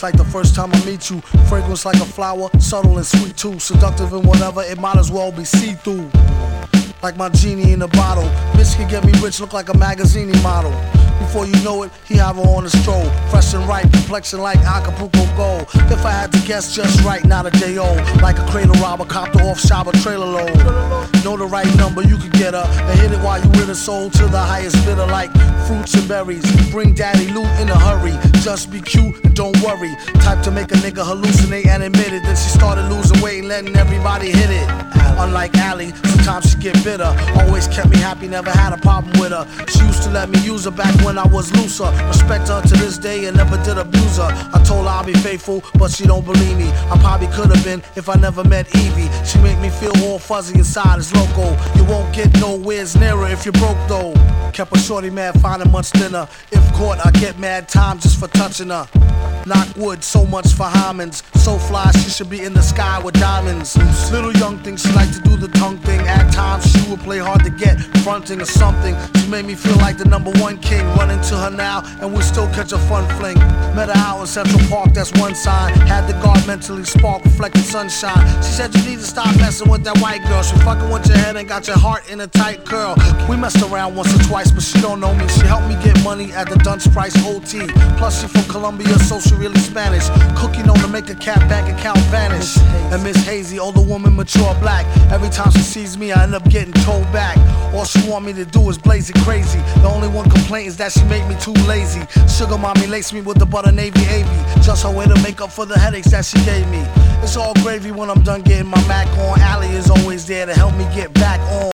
It's like the first time I meet you. Fragrance like a flower, subtle and sweet too. Seductive and whatever, it might as well be see-through. Like my genie in a bottle. Bitch can get me rich, look like a magazine model. Before you know it, he have her on a stroll. Fresh and ripe, complexion like Acapulco gold. If I had to guess just right, not a day old. Like a cradle robber, copter off shop, a trailer load. Know the right number, you could get her and hit it while you with her soul to the highest bidder. Like fruits and berries, bring daddy loot in a hurry. Just be cute and don't worry. Type to make a nigga hallucinate and admit it. Then she started losing weight and letting everybody hit it. Unlike Allie, sometimes she get bitter. Always kept me happy, never had a problem with her. She used to let me use her back when I was looser. Respect her to this day and never did abuse her. I told her I'll be faithful, but she don't believe me. I probably could have been if I never met Evie. She make me feel all fuzzy inside, it's loco. You won't get nowhere's nearer if you're broke though. Kept a shorty mad, finding much thinner. If caught, I get mad time just for touching her. Knock wood, so much for Hymens. So fly, she should be in the sky with diamonds. Little young thing, she like to do the tongue thing. At times she would play hard to get, fronting or something. She made me feel like the #1 king. Running to her now, and we still catch a fun fling. Met her out in Central Park, that's one sign. Had the guard mentally spark, reflecting sunshine. She said you need to stop messing with that white girl. She fucking with your head and got your heart in a tight curl. We messed around once or twice, but she don't know me. She helped me get money at the Dunce Price OT. Plus she from Colombia, so she really Spanish. Cookie known to make a cat bank account vanish. And Miss Hazy, older woman, mature black. Every time she sees me, I end up getting told back. All she want me to do is blaze it crazy. The only one complaint is that she make me too lazy. Sugar mommy laced me with the butter navy AV. Just her way to make up for the headaches that she gave me. It's all gravy when I'm done getting my Mac on. Allie is always there to help me get back on.